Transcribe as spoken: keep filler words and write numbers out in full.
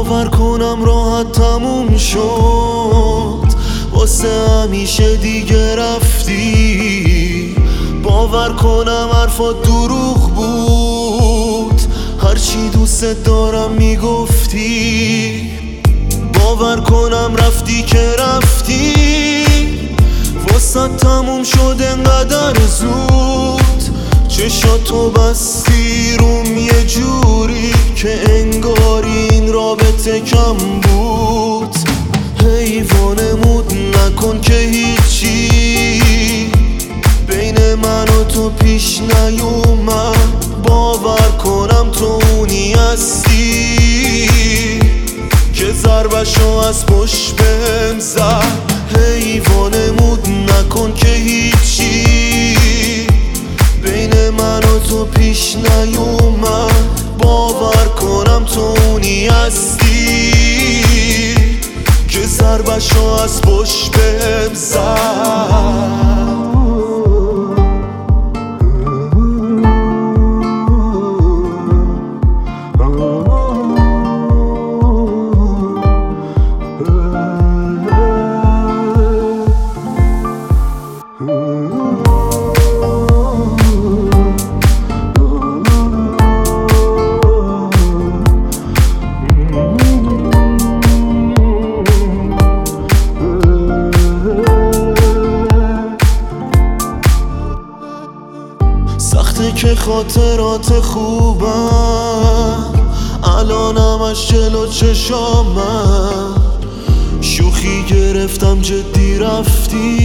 باور کنم راحت تموم شد، واسه همیشه دیگه رفتی. باور کنم حرفات دروغ بود، هرچی دوست دارم میگفتی. باور کنم رفتی که رفتی، واسه تموم شد انقدر زود. چشاتو بستی روم یه جوری که انگاری این رابطه کم بود. حیوانمود نکن که هیچی بین من و تو پیش نیومد. باور کنم تو اونی هستی که ضربشو از پشت بهم زد. حیوانمود نکن که هیچی بین من و تو پیش نیومد. باور کنم تو اونی هستی که ضربشو از پشت بهم زد. سخته که خاطرات خوبم الان همش جلو چشامم. شوخی گرفتم جدی رفتی.